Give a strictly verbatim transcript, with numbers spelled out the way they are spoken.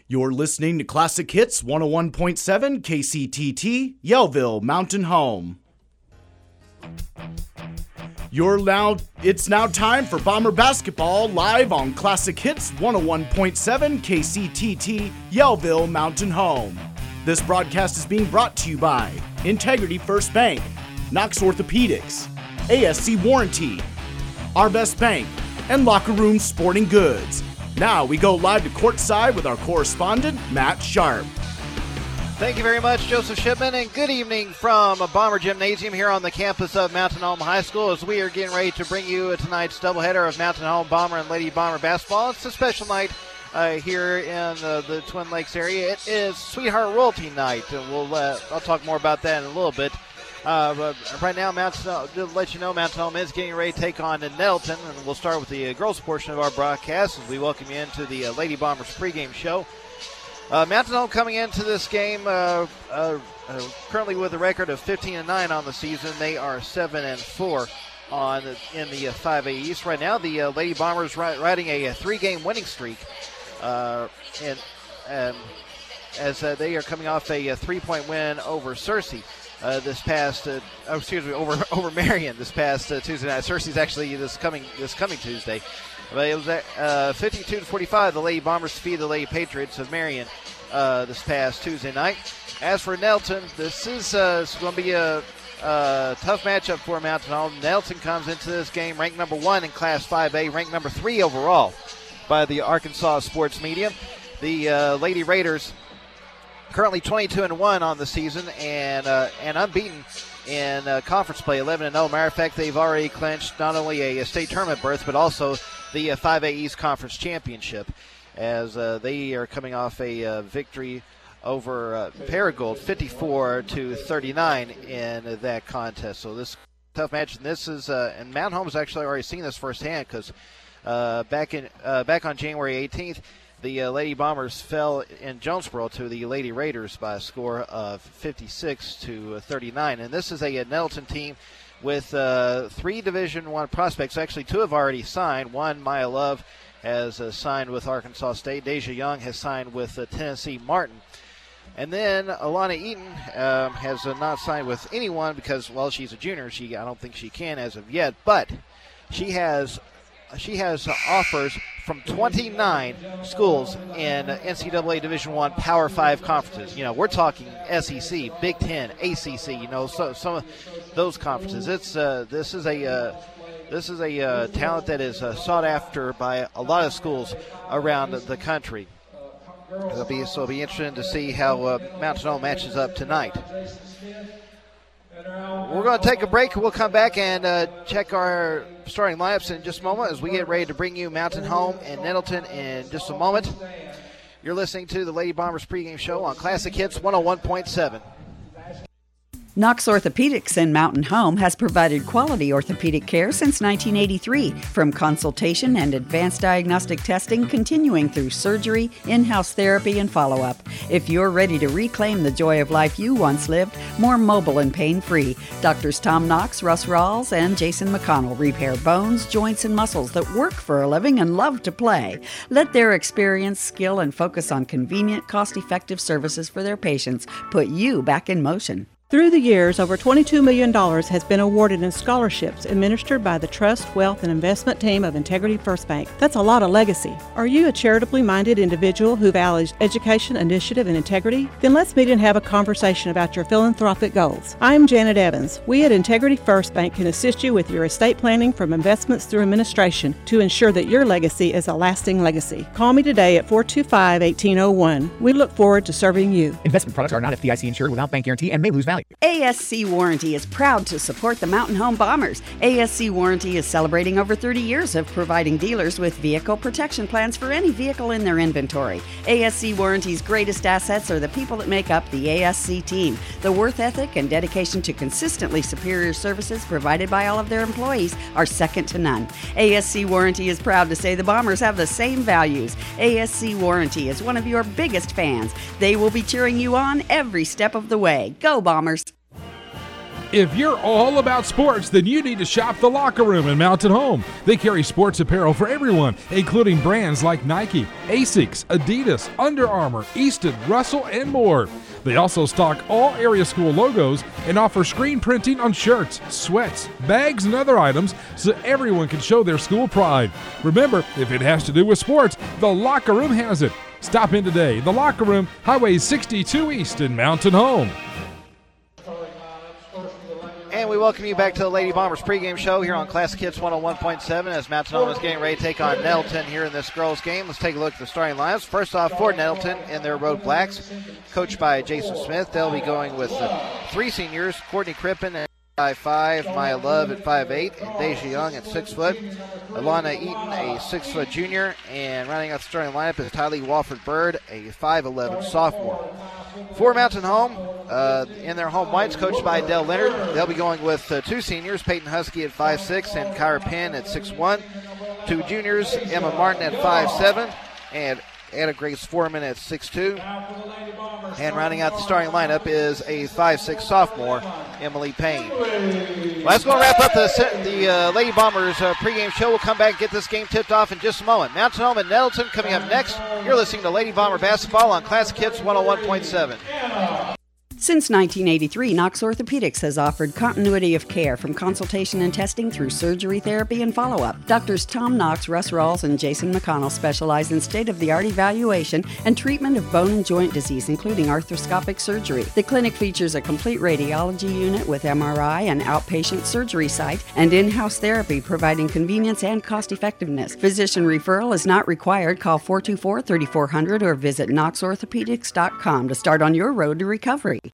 You're listening to Classic Hits one oh one point seven K C T T, Yellville Mountain Home. You're now, it's now time for Bomber Basketball live on Classic Hits one oh one point seven K C T T, Yellville Mountain Home. This broadcast is being brought to you by Integrity First Bank, Knox Orthopedics, A S C Warranty, Our Best Bank, and Locker Room Sporting Goods. Now we go live to courtside with our correspondent, Matt Sharp. Thank you very much, Joseph Shipman, and good evening from Bomber Gymnasium here on the campus of Mountain Home High School as we are getting ready to bring you tonight's doubleheader of Mountain Home Bomber and Lady Bomber basketball. It's a special night uh, here in uh, the Twin Lakes area. It is Sweetheart Royalty Night, and we'll uh, I'll talk more about that in a little bit. Uh, but right now, Mountain, uh, to let you know, Mountain Home is getting ready to take on Nettleton, and we'll start with the uh, girls portion of our broadcast as we welcome you into the uh, Lady Bombers pregame show. Uh, Mountain Home coming into this game uh, uh, uh, currently with a record of fifteen and nine on the season. They are seven and four on in the uh, five A East right now. The uh, Lady Bombers ri- riding a, a three-game winning streak, uh, and um, as uh, they are coming off a, a three-point win over Searcy. Uh, this past, uh, oh, excuse me, over over Marion this past uh, Tuesday night. Searcy's actually this coming this coming Tuesday, but it was uh, fifty-two to forty-five. The Lady Bombers defeated the Lady Patriots of Marion uh, this past Tuesday night. As for Nettleton, this is uh, going to be a, a tough matchup for Mountain Home. Nettleton comes into this game ranked number one in Class five A, ranked number three overall by the Arkansas Sports Media. The uh, Lady Raiders currently twenty-two and one on the season and uh, and unbeaten in uh, conference play, eleven and oh. Matter of fact, they've already clinched not only a, a state tournament berth but also the uh, five A East Conference Championship, as uh, they are coming off a uh, victory over uh, Paragould, fifty-four to thirty-nine in uh, that contest. So this tough match, and this is uh, and Mount Home's actually already seen this firsthand because uh, back in uh, back on January eighteenth. The uh, Lady Bombers fell in Jonesboro to the Lady Raiders by a score of fifty-six to thirty-nine. And this is a, a Nettleton team with uh, three Division One prospects. Actually, two have already signed. One, Maya Love, has uh, signed with Arkansas State. Deja Young has signed with uh, Tennessee Martin. And then Alana Eaton um, has uh, not signed with anyone because, well, she's a junior. She I don't think she can as of yet. But she has she has uh, offers from twenty-nine schools in N C double A Division One Power Five conferences. You know, we're talking S E C, Big Ten, A C C. You know, so some of those conferences. It's uh, this is a uh, this is a uh, talent that is uh, sought after by a lot of schools around the country. It'll be so it'll be interesting to see how uh, Mountain Home matches up tonight. We're going to take a break. We'll come back and uh, check our starting lineups in just a moment as we get ready to bring you Mountain Home and Nettleton in just a moment. You're listening to the Lady Bombers pregame show on Classic Hits one oh one point seven. Knox Orthopedics in Mountain Home has provided quality orthopedic care since nineteen eighty-three, from consultation and advanced diagnostic testing continuing through surgery, in-house therapy, and follow-up. If you're ready to reclaim the joy of life you once lived, more mobile and pain-free, Doctors Tom Knox, Russ Rawls, and Jason McConnell repair bones, joints, and muscles that work for a living and love to play. Let their experience, skill, and focus on convenient, cost-effective services for their patients put you back in motion. Through the years, over twenty-two million dollars has been awarded in scholarships administered by the Trust, Wealth, and Investment team of Integrity First Bank. That's a lot of legacy. Are you a charitably minded individual who values education, initiative, and integrity? Then let's meet and have a conversation about your philanthropic goals. I'm Janet Evans. We at Integrity First Bank can assist you with your estate planning from investments through administration to ensure that your legacy is a lasting legacy. Call me today at four two five, one eight zero one. We look forward to serving you. Investment products are not F D I C insured without bank guarantee and may lose value. A S C Warranty is proud to support the Mountain Home Bombers. A S C Warranty is celebrating over thirty years of providing dealers with vehicle protection plans for any vehicle in their inventory. A S C Warranty's greatest assets are the people that make up the A S C team. The worth ethic and dedication to consistently superior services provided by all of their employees are second to none. A S C Warranty is proud to say the Bombers have the same values. A S C Warranty is one of your biggest fans. They will be cheering you on every step of the way. Go Bombers! If you're all about sports, then you need to shop The Locker Room in Mountain Home. They carry sports apparel for everyone, including brands like Nike, Asics, Adidas, Under Armour, Easton, Russell, and more. They also stock all area school logos and offer screen printing on shirts, sweats, bags, and other items so everyone can show their school pride. Remember, if it has to do with sports, The Locker Room has it. Stop in today. The Locker Room, Highway sixty-two East in Mountain Home. And we welcome you back to the Lady Bombers pregame show here on Classic Hits one oh one point seven as Mountain Home is getting ready to take on Nettleton here in this girls' game. Let's take a look at the starting lineups. First off, for Nettleton in their Road Blacks, coached by Jason Smith. They'll be going with uh, three seniors, Courtney Crippen at five five, Maya Love at five eight, and Deja Young at six foot. Alana Eaton, a six foot junior, and rounding out the starting lineup is Tylee Walford-Bird, a five eleven sophomore. For Mountain Home, uh, in their home whites, coached by Dell Leonard, they'll be going with uh, two seniors, Peyton Husky at five six and Kyra Penn at six one. Two juniors, Emma Martin at five seven and Anna Grace Foreman at six two. And rounding out the starting lineup is a five six sophomore, Emily Payne. Well, that's going to wrap up the the uh, Lady Bombers uh, pregame show. We'll come back and get this game tipped off in just a moment. Mountain Home and Nettleton coming up next. You're listening to Lady Bomber Basketball on Classic Hits one oh one point seven. Since nineteen eighty-three, Knox Orthopedics has offered continuity of care from consultation and testing through surgery, therapy, and follow-up. Doctors Tom Knox, Russ Rawls, and Jason McConnell specialize in state-of-the-art evaluation and treatment of bone and joint disease, including arthroscopic surgery. The clinic features a complete radiology unit with M R I and outpatient surgery site and in-house therapy, providing convenience and cost-effectiveness. Physician referral is not required. Call four two four, three four zero zero or visit knox orthopedics dot com to start on your road to recovery.